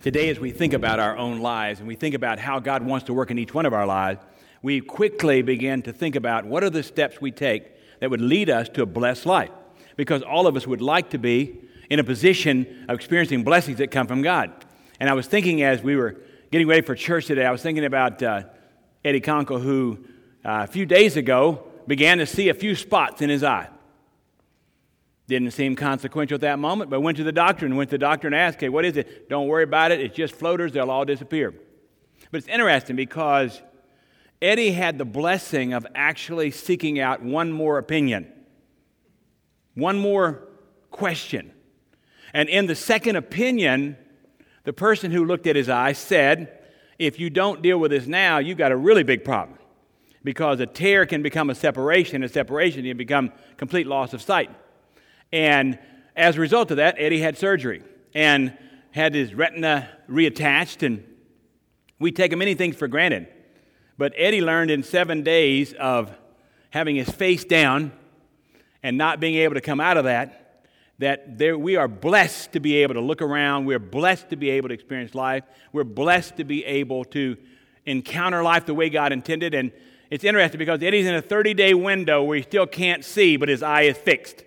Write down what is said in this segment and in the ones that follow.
Today, as we think about our own lives and we think about how God wants to work in each one of our lives, we quickly begin to think about what are the steps we take that would lead us to a blessed life. Because all of us would like to be in a position of experiencing blessings that come from God. And I was thinking as we were getting ready for church today, I was thinking about Eddie Conkle, who a few days ago began to see a few spots in his eye. Didn't seem consequential at that moment, but went to the doctor and asked, "Hey, what is it? Don't worry about it. It's just floaters. They'll all disappear." But it's interesting because Eddie had the blessing of actually seeking out one more opinion, one more question. And in the second opinion, the person who looked at his eye said, "If you don't deal with this now, you've got a really big problem. Because a tear can become a separation can become complete loss of sight." And as a result of that, Eddie had surgery and had his retina reattached. And we take many things for granted. But Eddie learned in 7 days of having his face down and not being able to come out of that we are blessed to be able to look around. We're blessed to be able to experience life. We're blessed to be able to encounter life the way God intended. And it's interesting because Eddie's in a 30-day window where he still can't see, but his eye is fixed.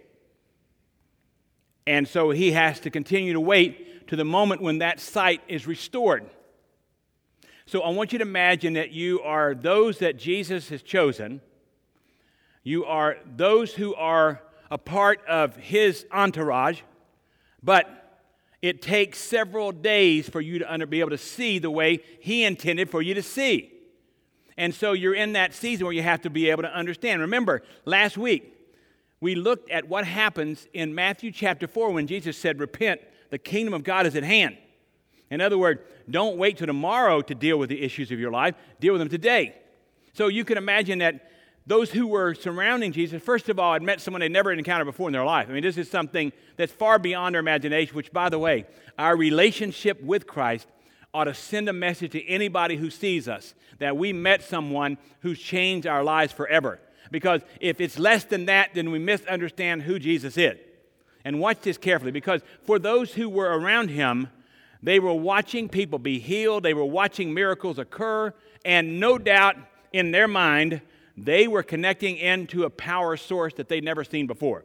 And so he has to continue to wait to the moment when that sight is restored. So I want you to imagine that you are those that Jesus has chosen. You are those who are a part of his entourage, but it takes several days for you to be able to see the way he intended for you to see. And so you're in that season where you have to be able to understand. Remember, last week, we looked at what happens in Matthew chapter 4 when Jesus said, "Repent, the kingdom of God is at hand." In other words, don't wait till tomorrow to deal with the issues of your life. Deal with them today. So you can imagine that those who were surrounding Jesus, first of all, had met someone they'd never encountered before in their life. I mean, this is something that's far beyond our imagination, which, by the way, our relationship with Christ ought to send a message to anybody who sees us that we met someone who's changed our lives forever. Because if it's less than that, then we misunderstand who Jesus is. And watch this carefully, because for those who were around him, they were watching people be healed, they were watching miracles occur, and no doubt in their mind, they were connecting into a power source that they'd never seen before.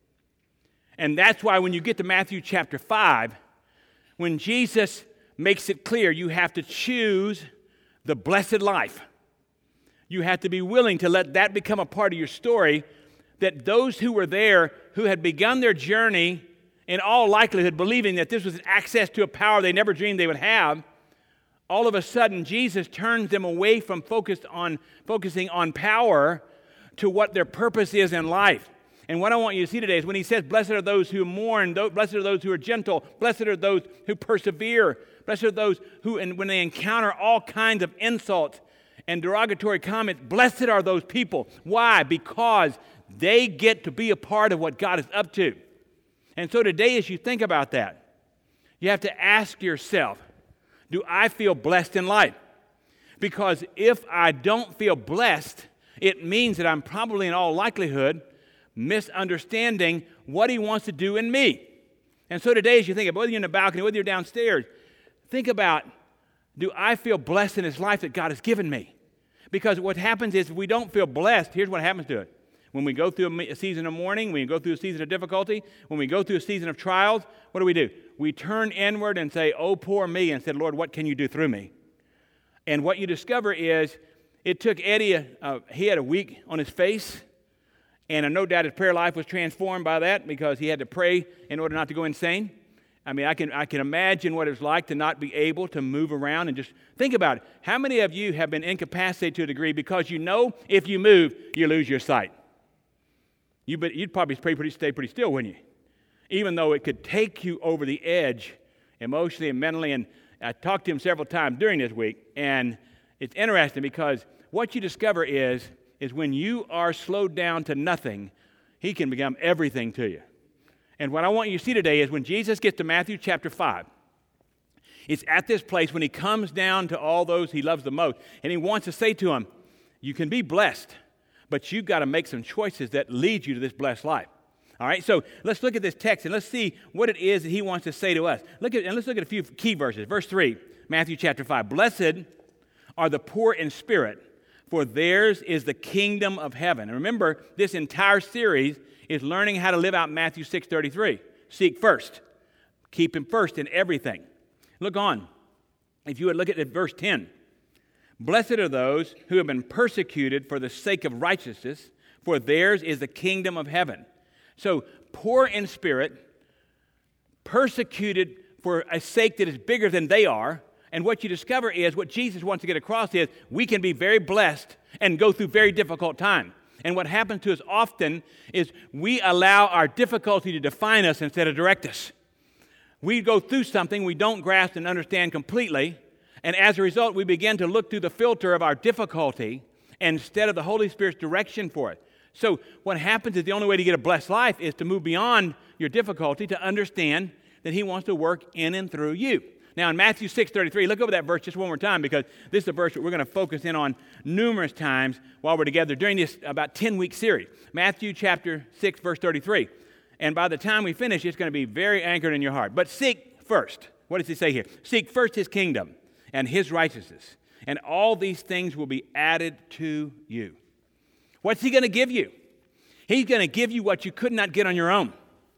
And that's why when you get to Matthew chapter 5, when Jesus makes it clear you have to choose the blessed life, you have to be willing to let that become a part of your story, that those who were there, who had begun their journey, in all likelihood believing that this was access to a power they never dreamed they would have, all of a sudden Jesus turns them away from focusing on power to what their purpose is in life. And what I want you to see today is when he says, "Blessed are those who mourn, blessed are those who are gentle, blessed are those who persevere, blessed are those who, and when they encounter all kinds of insults and derogatory comments, blessed are those people." Why? Because they get to be a part of what God is up to. And so today, as you think about that, you have to ask yourself, do I feel blessed in life? Because if I don't feel blessed, it means that I'm probably in all likelihood misunderstanding what he wants to do in me. And so today, as you think about whether you're in the balcony, whether you're downstairs, think about, do I feel blessed in this life that God has given me? Because what happens is if we don't feel blessed, here's what happens to it. When we go through a season of mourning, when we go through a season of difficulty, when we go through a season of trials, what do? We turn inward and say, "Oh, poor me," and said, "Lord, what can you do through me?" And what you discover is it took Eddie, he had a week on his face, and no doubt his prayer life was transformed by that because he had to pray in order not to go insane. I mean, I can imagine what it was like to not be able to move around and just think about it. How many of you have been incapacitated to a degree because you know if you move, you lose your sight? You'd probably stay pretty still, wouldn't you? Even though it could take you over the edge emotionally and mentally. And I talked to him several times during this week, and it's interesting because what you discover is when you are slowed down to nothing, he can become everything to you. And what I want you to see today is when Jesus gets to Matthew chapter 5, it's at this place when he comes down to all those he loves the most, and he wants to say to them, you can be blessed, but you've got to make some choices that lead you to this blessed life. All right, so let's look at this text and let's see what it is that he wants to say to us. Let's look at a few key verses. Verse 3, Matthew chapter 5. Blessed are the poor in spirit, for theirs is the kingdom of heaven. And remember, this entire series is learning how to live out Matthew 6:33. Seek first. Keep him first in everything. Look on. If you would look at verse 10. Blessed are those who have been persecuted for the sake of righteousness, for theirs is the kingdom of heaven. So, poor in spirit, persecuted for a sake that is bigger than they are, and what you discover is, what Jesus wants to get across is, we can be very blessed and go through very difficult times. And what happens to us often is we allow our difficulty to define us instead of direct us. We go through something we don't grasp and understand completely, and as a result, we begin to look through the filter of our difficulty instead of the Holy Spirit's direction for it. So what happens is the only way to get a blessed life is to move beyond your difficulty, to understand that he wants to work in and through you. Now in Matthew 6:33, look over that verse just one more time, because this is a verse that we're going to focus in on numerous times while we're together during this about 10-week series. Matthew chapter 6, verse 33. And by the time we finish, it's going to be very anchored in your heart. But seek first. What does he say here? Seek first his kingdom and his righteousness, and all these things will be added to you. What's he going to give you? He's going to give you what you could not get on your own.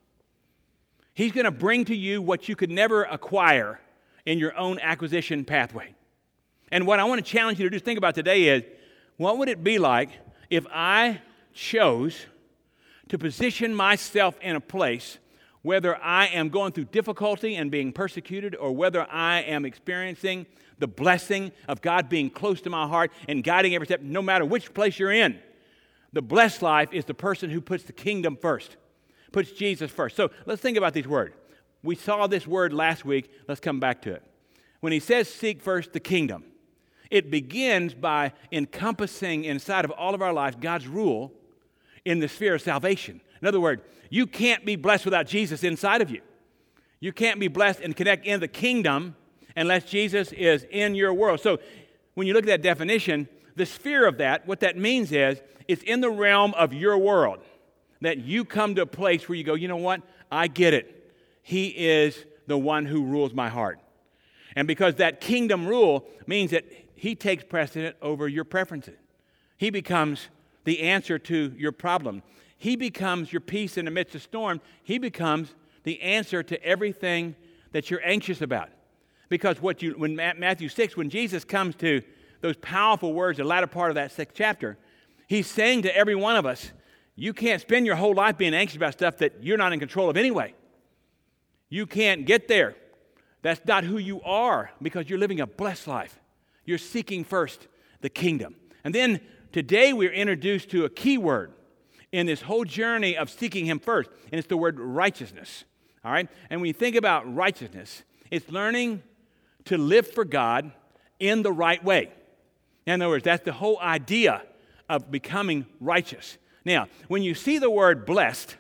He's going to bring to you what you could never acquire in your own acquisition pathway. And what I want to challenge you to do, think about today is, what would it be like if I chose to position myself in a place, whether I am going through difficulty and being persecuted, or whether I am experiencing the blessing of God being close to my heart and guiding every step, no matter which place you're in. The blessed life is the person who puts the kingdom first, puts Jesus first. So let's think about these words. We saw this word last week. Let's come back to it. When he says seek first the kingdom, it begins by encompassing inside of all of our lives God's rule in the sphere of salvation. In other words, you can't be blessed without Jesus inside of you. You can't be blessed and connect in the kingdom unless Jesus is in your world. So when you look at that definition, the sphere of that, what that means is, it's in the realm of your world that you come to a place where you go, you know what? I get it. He is the one who rules my heart. And because that kingdom rule means that he takes precedent over your preferences. He becomes the answer to your problem. He becomes your peace in the midst of storm. He becomes the answer to everything that you're anxious about. Because when Matthew 6, when Jesus comes to those powerful words, the latter part of that 6th chapter, he's saying to every one of us, you can't spend your whole life being anxious about stuff that you're not in control of anyway. You can't get there. That's not who you are, because you're living a blessed life. You're seeking first the kingdom. And then today we're introduced to a key word in this whole journey of seeking him first, and it's the word righteousness. All right? And when you think about righteousness, it's learning to live for God in the right way. In other words, that's the whole idea of becoming righteous. Now, when you see the word blessed,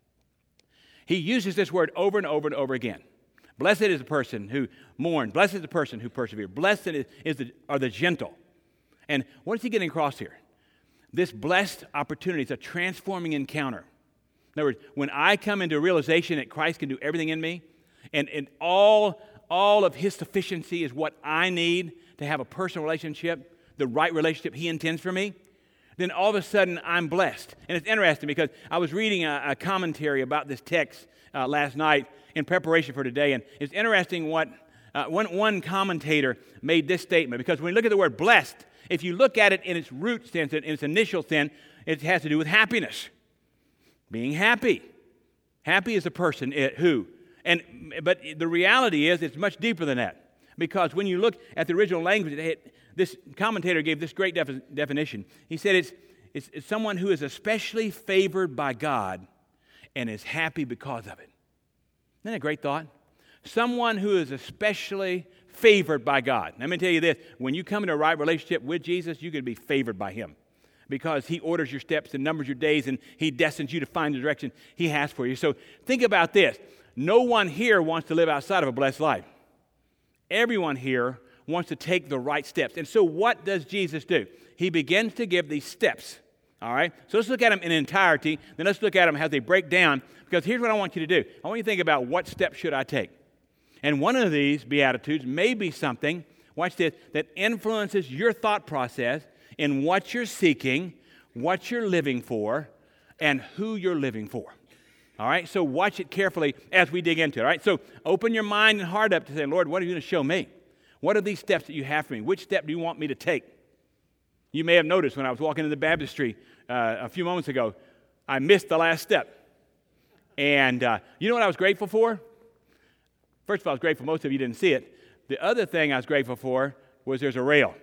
he uses this word over and over and over again. Blessed is the person who mourns. Blessed is the person who perseveres. Blessed are the gentle. And what is he getting across here? This blessed opportunity is a transforming encounter. In other words, when I come into a realization that Christ can do everything in me, and all of his sufficiency is what I need to have a personal relationship, the right relationship he intends for me, then all of a sudden I'm blessed. And it's interesting because I was reading a commentary about this text last night in preparation for today, and it's interesting what one commentator made this statement, because when you look at the word blessed, if you look at it in its root sense, in its initial sense, it has to do with happiness. Being happy. Happy is a person who. But the reality is it's much deeper than that. Because when you look at the original language, this commentator gave this great definition. He said it's someone who is especially favored by God and is happy because of it. Isn't that a great thought? Someone who is especially favored by God. Let me tell you this. When you come into a right relationship with Jesus, you can be favored by him, because he orders your steps and numbers your days, and he destines you to find the direction he has for you. So think about this. No one here wants to live outside of a blessed life. Everyone here wants to take the right steps. And so what does Jesus do? He begins to give these steps, All right? So let's look at them in entirety. Then let's look at them as they break down. Because here's what I want you to do. I want you to think about what steps should I take. And one of these Beatitudes may be something, watch this, that influences your thought process in what you're seeking, what you're living for, and who you're living for. All right? So watch it carefully as we dig into it. All right? So open your mind and heart up to say, Lord, what are you going to show me? What are these steps that you have for me? Which step do you want me to take? You may have noticed when I was walking in the baptistry a few moments ago, I missed the last step. And you know what I was grateful for? First of all, I was grateful most of you didn't see it. The other thing I was grateful for was there's a rail.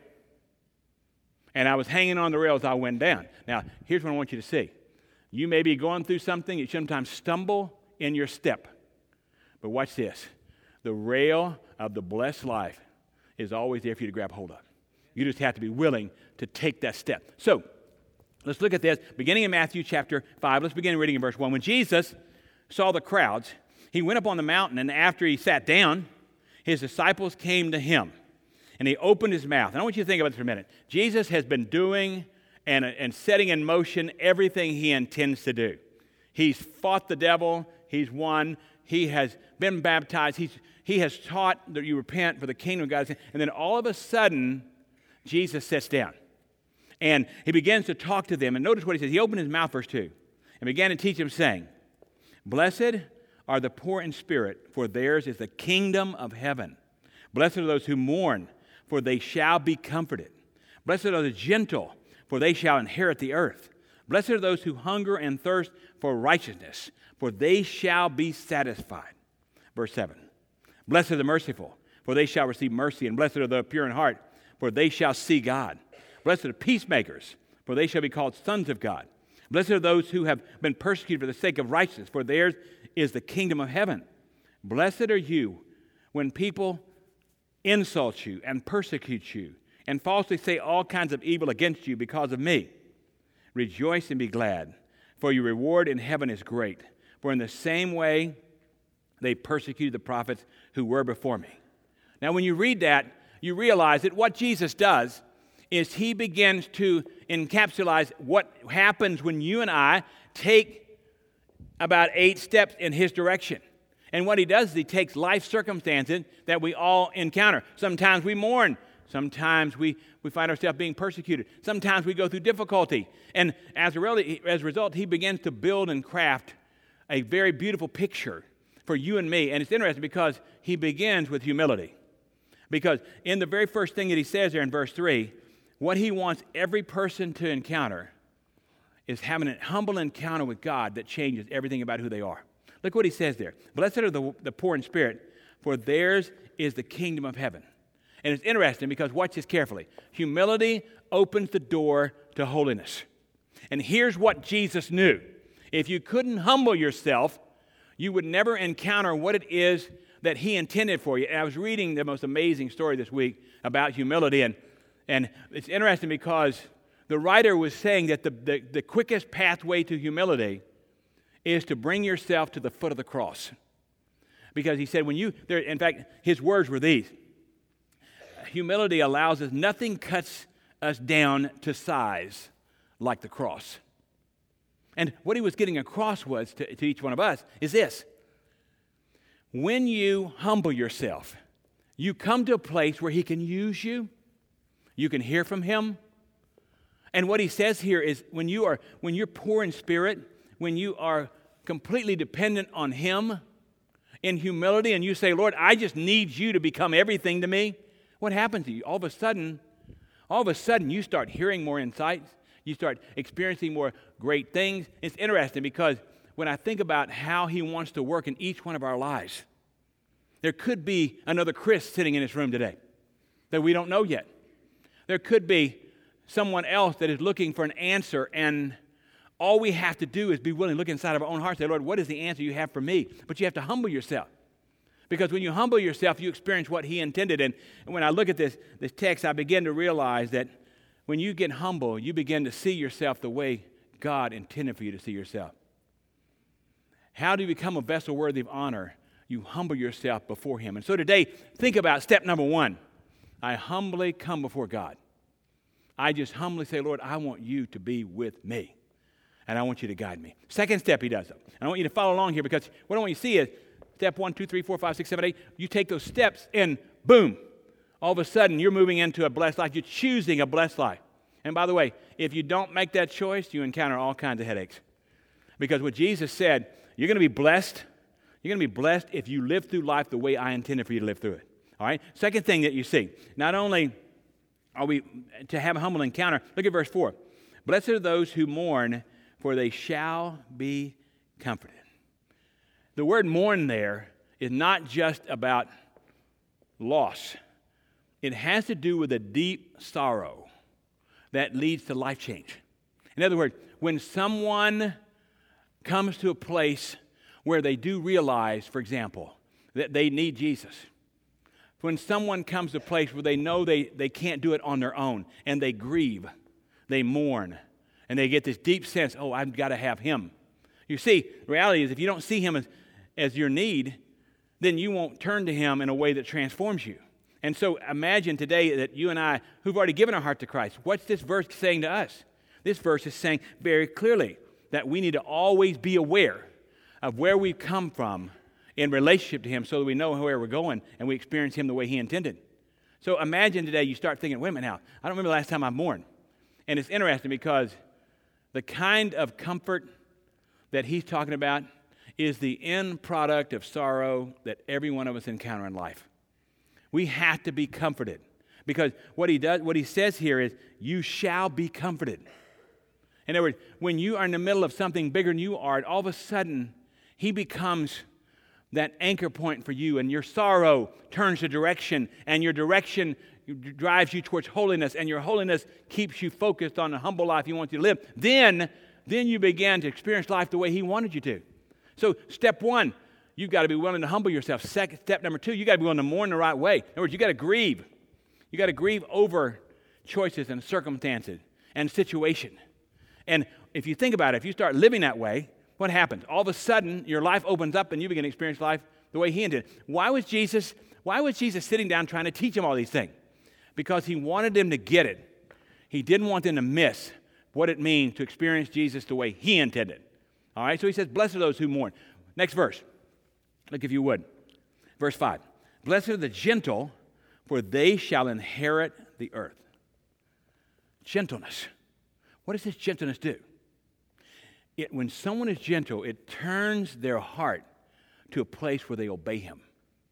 And I was hanging on the rail as I went down. Now, here's what I want you to see. You may be going through something. You sometimes stumble in your step. But watch this. The rail of the blessed life is always there for you to grab hold of. You just have to be willing to take that step. So, let's look at this. Beginning in Matthew chapter 5, let's begin reading in verse 1. When Jesus saw the crowds, he went up on the mountain, and after he sat down, his disciples came to him, and he opened his mouth. And I want you to think about this for a minute. Jesus has been doing and setting in motion everything he intends to do. He's fought the devil. He's won. He has been baptized. He has taught that you repent for the kingdom of God. And then all of a sudden, Jesus sits down. And he begins to talk to them. And notice what he says. He opened his mouth, verse 2, and began to teach them, saying, Blessed are the poor in spirit, for theirs is the kingdom of heaven. Blessed are those who mourn, for they shall be comforted. Blessed are the gentle, for they shall inherit the earth. Blessed are those who hunger and thirst for righteousness, for they shall be satisfied. Verse 7. Blessed are the merciful, for they shall receive mercy. And blessed are the pure in heart, for they shall see God. Blessed are the peacemakers, for they shall be called sons of God. Blessed are those who have been persecuted for the sake of righteousness, for theirs is the kingdom of heaven. Blessed are you when people insult you and persecute you and falsely say all kinds of evil against you because of me. Rejoice and be glad, for your reward in heaven is great. For in the same way they persecuted the prophets who were before me. Now, when you read that, you realize that what Jesus does is he begins to encapsulate what happens when you and I take about 8 steps in his direction. And what he does is he takes life circumstances that we all encounter. Sometimes we mourn. Sometimes we find ourselves being persecuted. Sometimes we go through difficulty. And as a result, he begins to build and craft a very beautiful picture for you and me. And it's interesting because he begins with humility. Because in the very first thing that he says there in verse 3, what he wants every person to encounter is having a humble encounter with God that changes everything about who they are. Look what he says there. Blessed are the poor in spirit, for theirs is the kingdom of heaven. And it's interesting because watch this carefully. Humility opens the door to holiness. And here's what Jesus knew. If you couldn't humble yourself, you would never encounter what it is that he intended for you. And I was reading the most amazing story this week about humility, and it's interesting because the writer was saying that the quickest pathway to humility is to bring yourself to the foot of the cross. Because he said, in fact, his words were these: humility allows us, nothing cuts us down to size like the cross. And what he was getting across was to each one of us is this: when you humble yourself, you come to a place where he can use you. You can hear from him. And what he says here is when you're poor in spirit, when you are completely dependent on him in humility, and you say, Lord, I just need you to become everything to me, what happens to you? All of a sudden, you start hearing more insights. You start experiencing more great things. It's interesting because when I think about how he wants to work in each one of our lives, there could be another Chris sitting in this room today that we don't know yet. There could be someone else that is looking for an answer, and all we have to do is be willing to look inside of our own hearts and say, Lord, what is the answer you have for me? But you have to humble yourself. Because when you humble yourself, you experience what he intended. And when I look at this text, I begin to realize that when you get humble, you begin to see yourself the way God intended for you to see yourself. How do you become a vessel worthy of honor? You humble yourself before him. And so today, think about step number 1. I humbly come before God. I just humbly say, Lord, I want you to be with me. And I want you to guide me. Second step he does. And I want you to follow along here because what I want you to see is step 1, 2, 3, 4, 5, 6, 7, 8. You take those steps and boom, all of a sudden you're moving into a blessed life. You're choosing a blessed life. And by the way, if you don't make that choice, you encounter all kinds of headaches. Because what Jesus said, you're going to be blessed. You're going to be blessed if you live through life the way I intended for you to live through it. All right? Second thing that you see, not only are we to have a humble encounter, look at verse 4. Blessed are those who mourn, for they shall be comforted. The word mourn there is not just about loss. It has to do with a deep sorrow that leads to life change. In other words, when someone comes to a place where they do realize, for example, that they need Jesus, when someone comes to a place where they know they can't do it on their own, and they grieve, they mourn, and they get this deep sense, oh, I've got to have him. You see, the reality is if you don't see him as your need, then you won't turn to him in a way that transforms you. And so imagine today that you and I, who've already given our heart to Christ, what's this verse saying to us? This verse is saying very clearly that we need to always be aware of where we've come from in relationship to him so that we know where we're going and we experience him the way he intended. So imagine today you start thinking, wait a minute now, I don't remember the last time I mourned. And it's interesting because the kind of comfort that he's talking about is the end product of sorrow that every one of us encounter in life. We have to be comforted because what he says here is, you shall be comforted. In other words, when you are in the middle of something bigger than you are, all of a sudden, he becomes that anchor point for you, and your sorrow turns the direction, and your direction drives you towards holiness, and your holiness keeps you focused on the humble life he wants you to live. Then you begin to experience life the way he wanted you to. So step 1, you've got to be willing to humble yourself. Step number 2, you've got to be willing to mourn the right way. In other words, you've got to grieve. You've got to grieve over choices and circumstances and situation. And if you think about it, if you start living that way, what happens? All of a sudden, your life opens up and you begin to experience life the way he intended. Why was Jesus sitting down trying to teach them all these things? Because he wanted them to get it. He didn't want them to miss what it means to experience Jesus the way he intended. All right, so he says, blessed are those who mourn. Next verse. Look if you would. Verse 5. Blessed are the gentle, for they shall inherit the earth. Gentleness. What does this gentleness do? When someone is gentle, it turns their heart to a place where they obey him.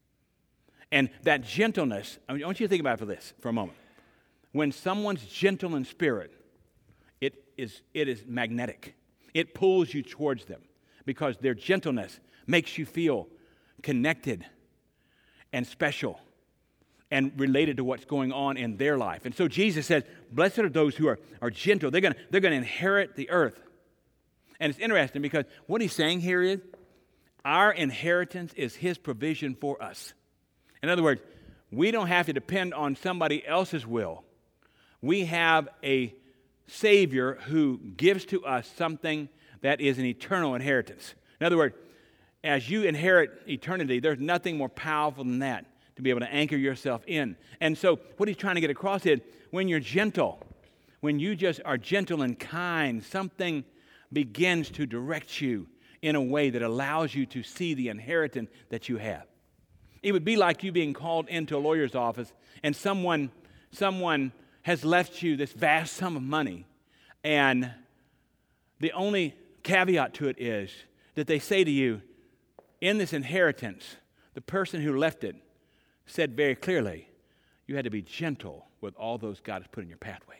And that gentleness, I want you to think about this for a moment. When someone's gentle in spirit, it is magnetic. It pulls you towards them because their gentleness makes you feel connected and special and related to what's going on in their life. And so Jesus says, blessed are those who are gentle. They're going to inherit the earth. And it's interesting because what he's saying here is our inheritance is his provision for us. In other words, we don't have to depend on somebody else's will. We have a Savior who gives to us something that is an eternal inheritance. In other words, as you inherit eternity, there's nothing more powerful than that to be able to anchor yourself in. And so what he's trying to get across is when you're gentle, when you just are gentle and kind, something begins to direct you in a way that allows you to see the inheritance that you have. It would be like you being called into a lawyer's office and someone has left you this vast sum of money, and the only caveat to it is that they say to you, in this inheritance, the person who left it said very clearly, you had to be gentle with all those God has put in your pathway.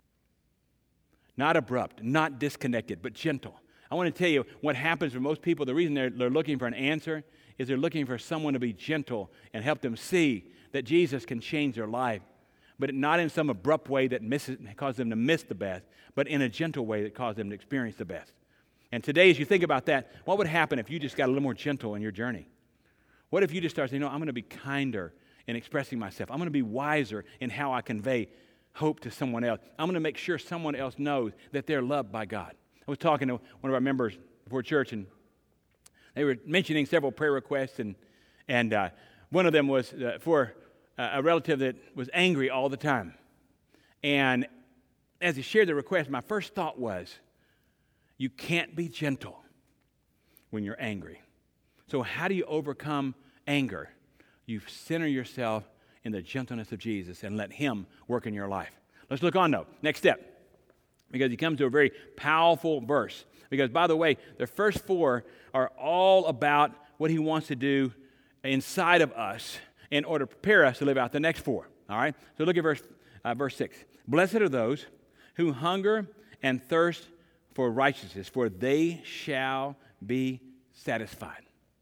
Not abrupt, not disconnected, but gentle. I want to tell you what happens for most people. The reason they're looking for an answer is they're looking for someone to be gentle and help them see that Jesus can change their life, but not in some abrupt way that causes them to miss the best, but in a gentle way that causes them to experience the best. And today, as you think about that, what would happen if you just got a little more gentle in your journey? What if you just start saying, I'm going to be kinder in expressing myself. I'm going to be wiser in how I convey hope to someone else. I'm going to make sure someone else knows that they're loved by God. I was talking to one of our members before church, and they were mentioning several prayer requests, and one of them was for a relative that was angry all the time. And as he shared the request, my first thought was, you can't be gentle when you're angry. So how do you overcome anger? You center yourself in the gentleness of Jesus and let him work in your life. Let's look on, though. Next step. Because he comes to a very powerful verse. Because, by the way, the first 4 are all about what he wants to do inside of us in order to prepare us to live out the next 4. All right? So look at verse 6. Blessed are those who hunger and thirst for righteousness, for they shall be satisfied.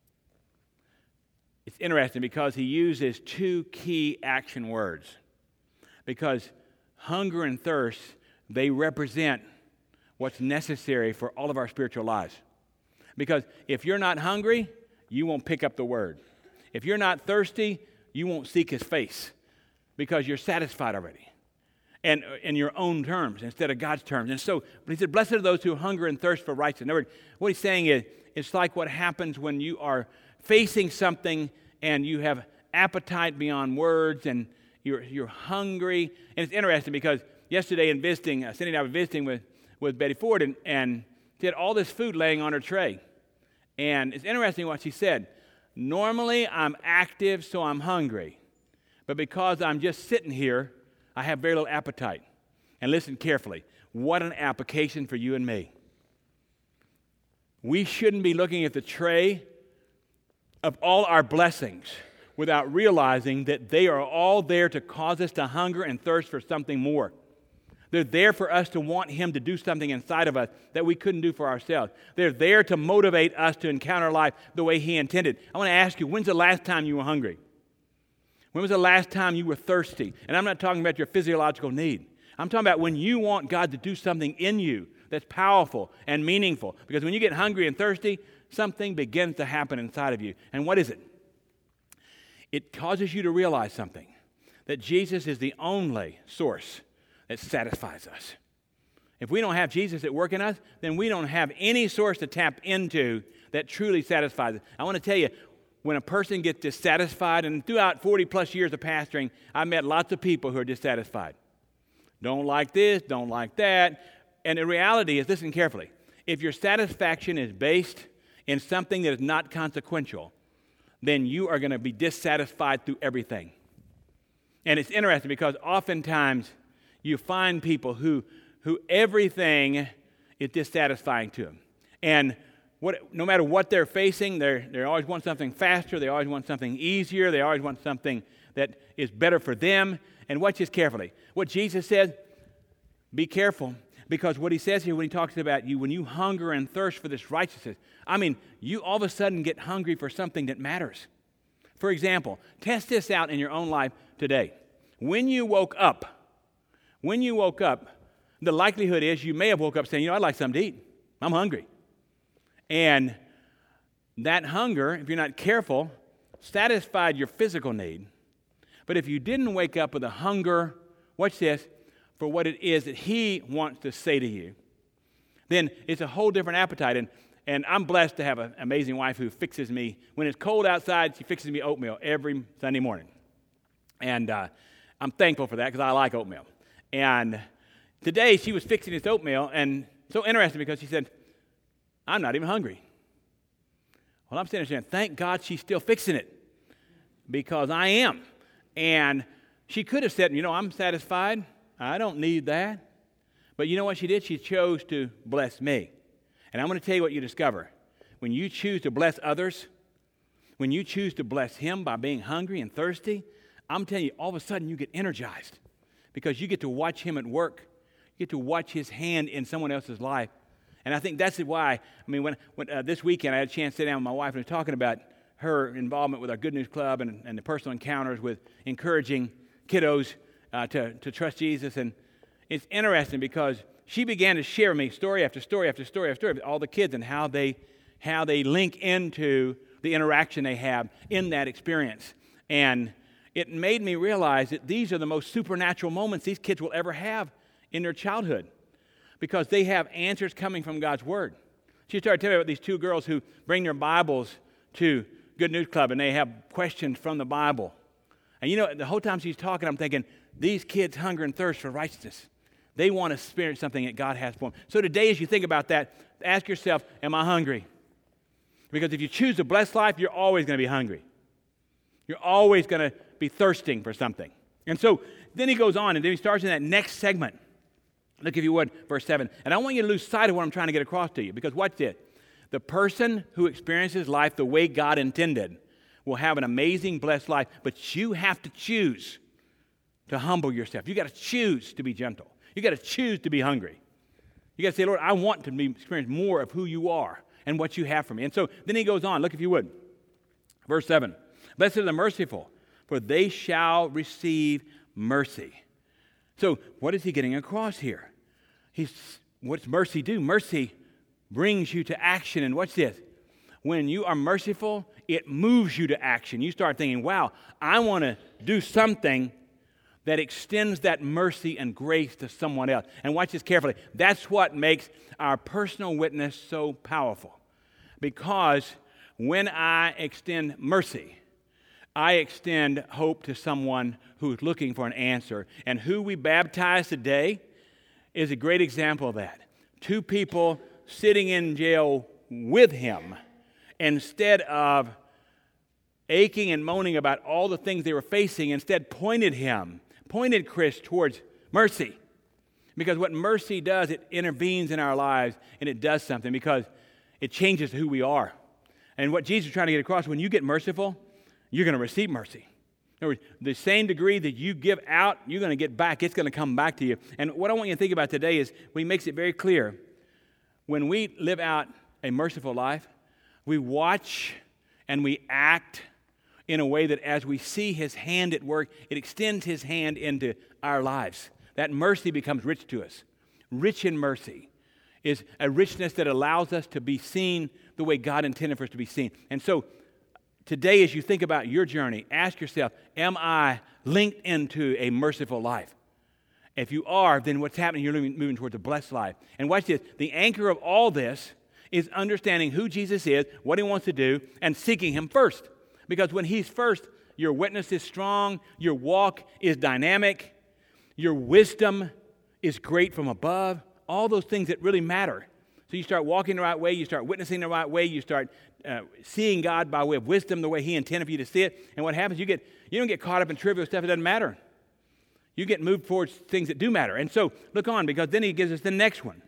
It's interesting because he uses 2 key action words. Because hunger and thirst, they represent what's necessary for all of our spiritual lives. Because if you're not hungry, you won't pick up the word. If you're not thirsty, you won't seek his face because you're satisfied already. And in your own terms instead of God's terms. And so, but he said, blessed are those who hunger and thirst for righteousness. In other words, what he's saying is, it's like what happens when you are facing something and you have appetite beyond words and you're hungry. And it's interesting because yesterday in visiting, Cindy and I were visiting with Betty Ford, and she had all this food laying on her tray. And it's interesting what she said. Normally, I'm active, so I'm hungry. But because I'm just sitting here, I have very little appetite. And listen carefully. What an application for you and me. We shouldn't be looking at the tray of all our blessings without realizing that they are all there to cause us to hunger and thirst for something more. They're there for us to want him to do something inside of us that we couldn't do for ourselves. They're there to motivate us to encounter life the way he intended. I want to ask you, when's the last time you were hungry? When was the last time you were thirsty? And I'm not talking about your physiological need. I'm talking about when you want God to do something in you that's powerful and meaningful. Because when you get hungry and thirsty, something begins to happen inside of you. And what is it? It causes you to realize something, that Jesus is the only source that satisfies us. If we don't have Jesus at work in us, then we don't have any source to tap into that truly satisfies us. I want to tell you, when a person gets dissatisfied, and throughout 40 plus years of pastoring, I've met lots of people who are dissatisfied. Don't like this, don't like that. And the reality is, listen carefully, if your satisfaction is based in something that is not consequential, then you are going to be dissatisfied through everything. And it's interesting because oftentimes you find people who everything is dissatisfying to them. And no matter what they're facing, they always want something faster, they always want something easier, they always want something that is better for them. And watch this carefully. What Jesus said, be careful, because what he says here when he talks about you, when you hunger and thirst for this righteousness, I mean, you all of a sudden get hungry for something that matters. For example, test this out in your own life today. When you woke up, the likelihood is you may have woke up saying, I'd like something to eat. I'm hungry. And that hunger, if you're not careful, satisfied your physical need. But if you didn't wake up with a hunger, watch this, for what it is that he wants to say to you, then it's a whole different appetite. And I'm blessed to have an amazing wife who fixes me. When it's cold outside, she fixes me oatmeal every Sunday morning. And I'm thankful for that because I like oatmeal. And today she was fixing this oatmeal, and so interesting because she said, I'm not even hungry. Well, I'm sitting there saying, thank God she's still fixing it because I am. And she could have said, I'm satisfied. I don't need that. But you know what she did? She chose to bless me. And I'm going to tell you what you discover. When you choose to bless others, when you choose to bless him by being hungry and thirsty, I'm telling you, all of a sudden you get energized because you get to watch him at work. You get to watch his hand in someone else's life. And I think that's why, when this weekend I had a chance to sit down with my wife and was talking about her involvement with our Good News Club and the personal encounters with encouraging kiddos to trust Jesus. And it's interesting because she began to share with me story after story after story after story of all the kids and how they link into the interaction they have in that experience. And it made me realize that these are the most supernatural moments these kids will ever have in their childhood because they have answers coming from God's Word. She started telling me about these 2 girls who bring their Bibles to Good News Club and they have questions from the Bible. And the whole time she's talking, I'm thinking, these kids hunger and thirst for righteousness. They want to experience something that God has for them. So today, as you think about that, ask yourself, am I hungry? Because if you choose a blessed life, you're always going to be hungry. You're always going to be thirsting for something. And so then he goes on, and then he starts in that next segment. Look, if you would, verse 7. And I don't want you to lose sight of what I'm trying to get across to you, because watch this. The person who experiences life the way God intended will have an amazing, blessed life, but you have to choose to humble yourself. You got to choose to be gentle. You got to choose to be hungry. You got to say, Lord, I want to experience more of who you are and what you have for me. And so then he goes on. Look, if you would. Verse 7. Blessed are the merciful, for they shall receive mercy. So what is he getting across here? What's mercy do? Mercy brings you to action. And what's this? When you are merciful, it moves you to action. You start thinking, wow, I want to do something that extends that mercy and grace to someone else. And watch this carefully. That's what makes our personal witness so powerful. Because when I extend mercy, I extend hope to someone who's looking for an answer. And who we baptize today is a great example of that. 2 people sitting in jail with him, instead of aching and moaning about all the things they were facing, instead pointed Chris towards mercy. Because what mercy does, it intervenes in our lives, and it does something because it changes who we are. And what Jesus is trying to get across, when you get merciful, you're going to receive mercy. In other words, the same degree that you give out, you're going to get back. It's going to come back to you. And what I want you to think about today is he makes it very clear. When we live out a merciful life, we watch and we act in a way that as we see his hand at work, it extends his hand into our lives. That mercy becomes rich to us. Rich in mercy is a richness that allows us to be seen the way God intended for us to be seen. And so today, as you think about your journey, ask yourself, am I linked into a merciful life? If you are, then what's happening? You're moving towards a blessed life. And watch this. The anchor of all this is understanding who Jesus is, what he wants to do, and seeking him first. Because when he's first, your witness is strong, your walk is dynamic, your wisdom is great from above, all those things that really matter. So you start walking the right way, you start witnessing the right way, you start seeing God by way of wisdom the way he intended for you to see it. And what happens, you don't get caught up in trivial stuff that doesn't matter. You get moved towards things that do matter. And so look on, because then he gives us the next one.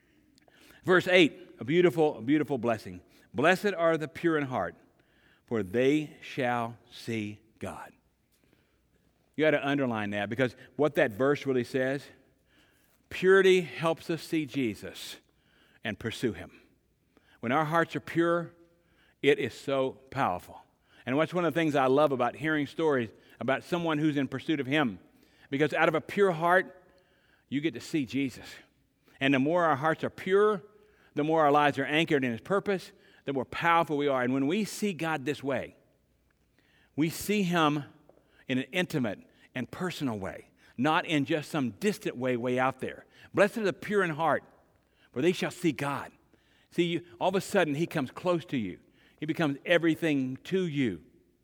Verse 8, a beautiful blessing. Blessed are the pure in heart, for they shall see God. You got to underline that, because what that verse really says, purity helps us see Jesus and pursue him. When our hearts are pure, it is so powerful. And what's one of the things I love about hearing stories about someone who's in pursuit of him? Because out of a pure heart, you get to see Jesus. And the more our hearts are pure, the more our lives are anchored in his purpose, the more powerful we are. And when we see God this way, we see him in an intimate and personal way, not in just some distant way out there. Blessed are the pure in heart, for they shall see God. See, all of a sudden, he comes close to you. He becomes everything to you.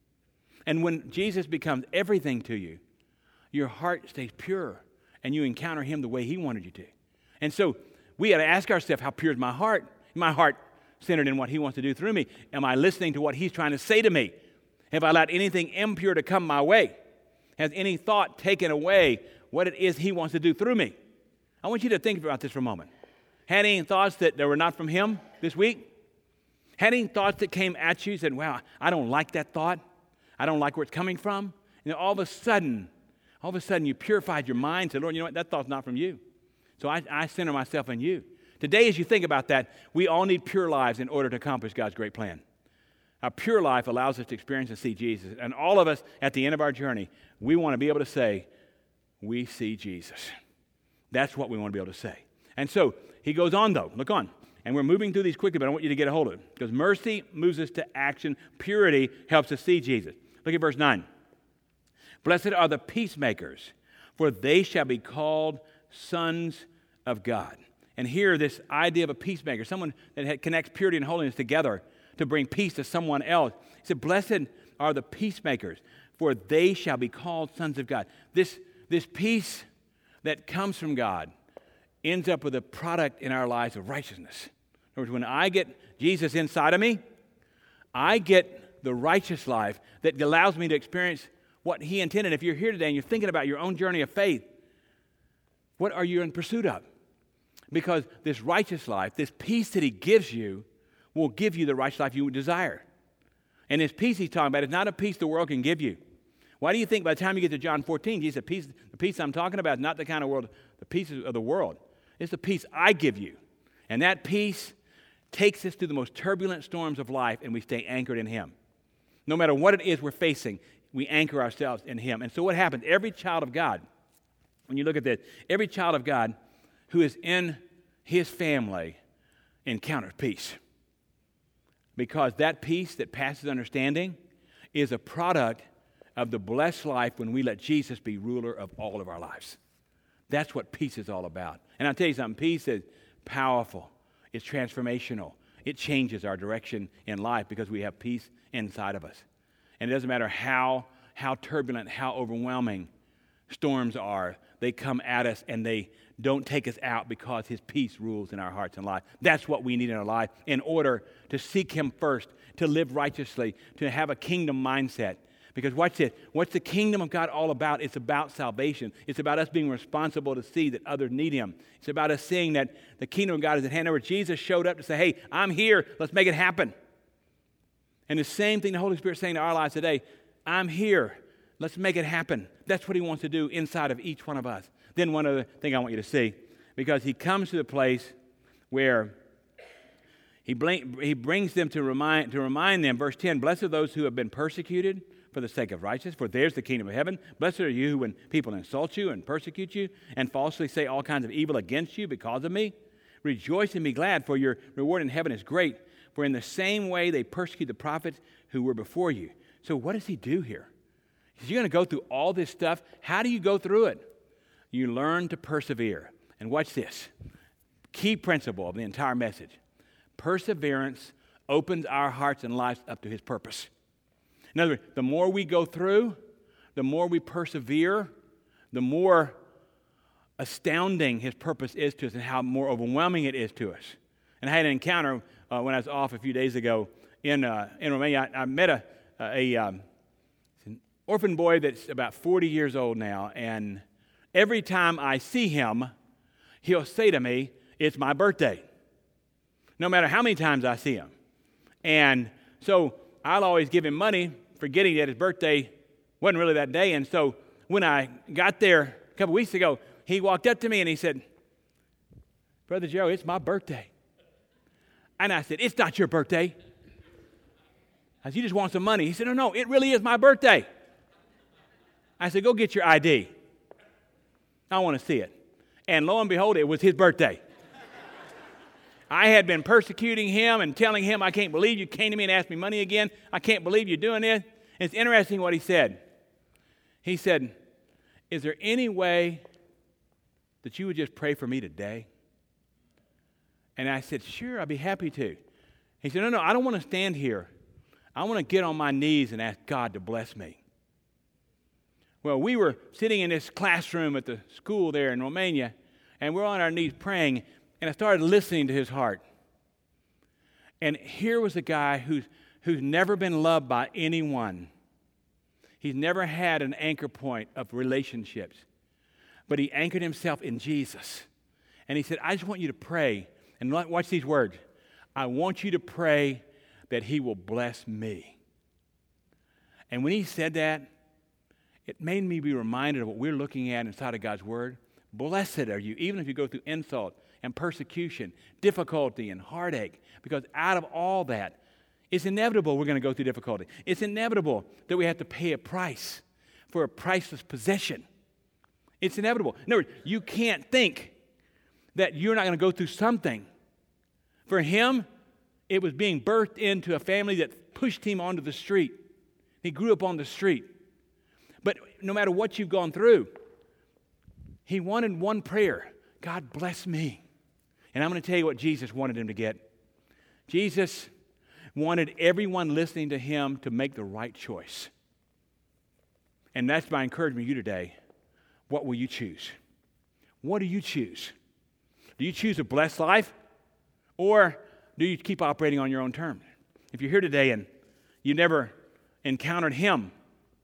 And when Jesus becomes everything to you, your heart stays pure, and you encounter him the way he wanted you to. And so we got to ask ourselves, how pure is my heart? My heart centered in what he wants to do through me? Am I listening to what he's trying to say to me? Have I allowed anything impure to come my way? Has any thought taken away what it is he wants to do through me? I want you to think about this for a moment. Had any thoughts that were not from him this week? Had any thoughts that came at you and said, wow, I don't like that thought. I don't like where it's coming from. And then all of a sudden you purified your mind and said, Lord, you know what? That thought's not from you. So I center myself in you. Today, as you think about that, we all need pure lives in order to accomplish God's great plan. A pure life allows us to experience and see Jesus. And all of us, at the end of our journey, we want to be able to say, we see Jesus. That's what we want to be able to say. And so he goes on, though. Look on. And we're moving through these quickly, but I want you to get a hold of it. Because mercy moves us to action. Purity helps us see Jesus. Look at verse 9. Blessed are the peacemakers, for they shall be called sons of God. And here, this idea of a peacemaker, someone that connects purity and holiness together to bring peace to someone else. He said, blessed are the peacemakers, for they shall be called sons of God. This peace that comes from God ends up with a product in our lives of righteousness. In other words, when I get Jesus inside of me, I get the righteous life that allows me to experience what he intended. If you're here today and you're thinking about your own journey of faith, what are you in pursuit of? Because this righteous life, this peace that he gives you, will give you the righteous life you would desire. And this peace he's talking about is not a peace the world can give you. Why do you think by the time you get to John 14, Jesus said, the peace I'm talking about is not the kind of world, the peace of the world. It's the peace I give you. And that peace takes us through the most turbulent storms of life, and we stay anchored in him. No matter what it is we're facing, we anchor ourselves in him. And so what happens? Every child of God, when you look at this, every child of God who is in his family encounters peace. Because that peace that passes understanding is a product of the blessed life when we let Jesus be ruler of all of our lives. That's what peace is all about. And I'll tell you something, peace is powerful. It's transformational. It changes our direction in life because we have peace inside of us. And it doesn't matter how turbulent, how overwhelming storms are, they come at us and they don't take us out because his peace rules in our hearts and life. That's what we need in our life in order to seek him first, to live righteously, to have a kingdom mindset. Because watch this, what's the kingdom of God all about? It's about salvation. It's about us being responsible to see that others need him. It's about us seeing that the kingdom of God is at hand. Where Jesus showed up to say, hey, I'm here, let's make it happen. And the same thing the Holy Spirit's saying to our lives today, I'm here, let's make it happen. That's what he wants to do inside of each one of us. Then one other thing I want you to see, because he comes to the place where he brings them to remind them, verse 10, blessed are those who have been persecuted for the sake of righteousness, for theirs the kingdom of heaven. Blessed are you when people insult you and persecute you and falsely say all kinds of evil against you because of me. Rejoice and be glad, for your reward in heaven is great. For in the same way they persecute the prophets who were before you. So what does he do here? He says, you're going to go through all this stuff. How do you go through it? You learn to persevere. And watch this. Key principle of the entire message. Perseverance opens our hearts and lives up to his purpose. In other words, the more we go through, the more we persevere, the more astounding his purpose is to us and how more overwhelming it is to us. And I had an encounter when I was off a few days ago in Romania. I met an orphan boy that's about 40 years old now, and every time I see him, he'll say to me, it's my birthday, no matter how many times I see him. And so I'll always give him money, forgetting that his birthday wasn't really that day. And so when I got there a couple weeks ago, he walked up to me and he said, Brother Joe, it's my birthday. And I said, it's not your birthday. I said, you just want some money. He said, no, it really is my birthday. I said, go get your ID. I want to see it. And lo and behold, it was his birthday. I had been persecuting him and telling him, I can't believe you came to me and asked me money again. I can't believe you're doing this. And it's interesting what he said. He said, is there any way that you would just pray for me today? And I said, sure, I'd be happy to. He said, no, I don't want to stand here. I want to get on my knees and ask God to bless me. Well, we were sitting in this classroom at the school there in Romania, and we're on our knees praying, and I started listening to his heart. And here was a guy who's never been loved by anyone. He's never had an anchor point of relationships. But he anchored himself in Jesus. And he said, I just want you to pray. And watch these words. I want you to pray that he will bless me. And when he said that, it made me be reminded of what we're looking at inside of God's Word. Blessed are you, even if you go through insult and persecution, difficulty and heartache, because out of all that, it's inevitable we're going to go through difficulty. It's inevitable that we have to pay a price for a priceless possession. It's inevitable. In other words, you can't think that you're not going to go through something. For him, it was being birthed into a family that pushed him onto the street. He grew up on the street. But no matter what you've gone through, he wanted one prayer. God bless me. And I'm going to tell you what Jesus wanted him to get. Jesus wanted everyone listening to him to make the right choice. And that's my encouragement to you today. What will you choose? What do you choose? Do you choose a blessed life, or do you keep operating on your own terms? If you're here today and you never encountered Him,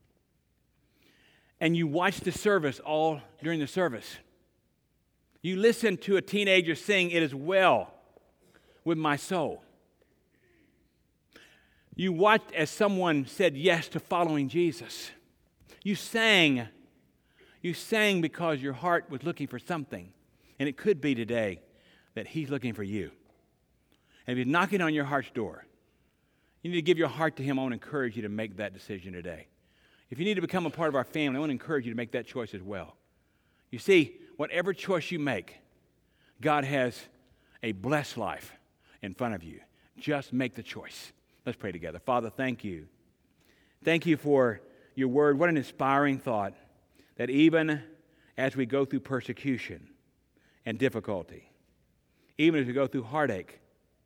and you watched the service all during the service, you listened to a teenager sing, "It is well with my soul." You watched as someone said yes to following Jesus. You sang because your heart was looking for something. And it could be today that He's looking for you. And if He's knocking on your heart's door, you need to give your heart to Him. I want to encourage you to make that decision today. If you need to become a part of our family, I want to encourage you to make that choice as well. You see, whatever choice you make, God has a blessed life in front of you. Just make the choice. Let's pray together. Father, thank you. Thank you for your word. What an inspiring thought that even as we go through persecution and difficulty, even as we go through heartache,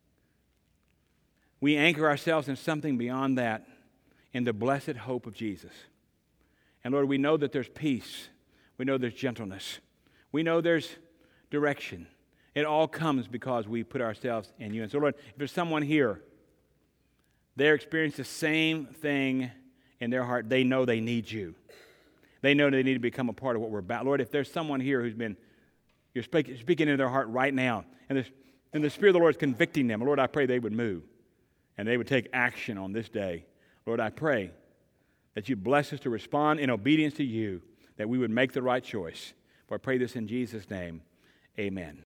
we anchor ourselves in something beyond that, in the blessed hope of Jesus. And Lord, we know that there's peace. We know there's gentleness. We know there's direction. It all comes because we put ourselves in you. And so, Lord, if there's someone here, they're experiencing the same thing in their heart, they know they need you. They know they need to become a part of what we're about. Lord, if there's someone here you're speaking into their heart right now, and the Spirit of the Lord is convicting them, Lord, I pray they would move and they would take action on this day. Lord, I pray that you bless us to respond in obedience to you, that we would make the right choice. For I pray this in Jesus' name, amen.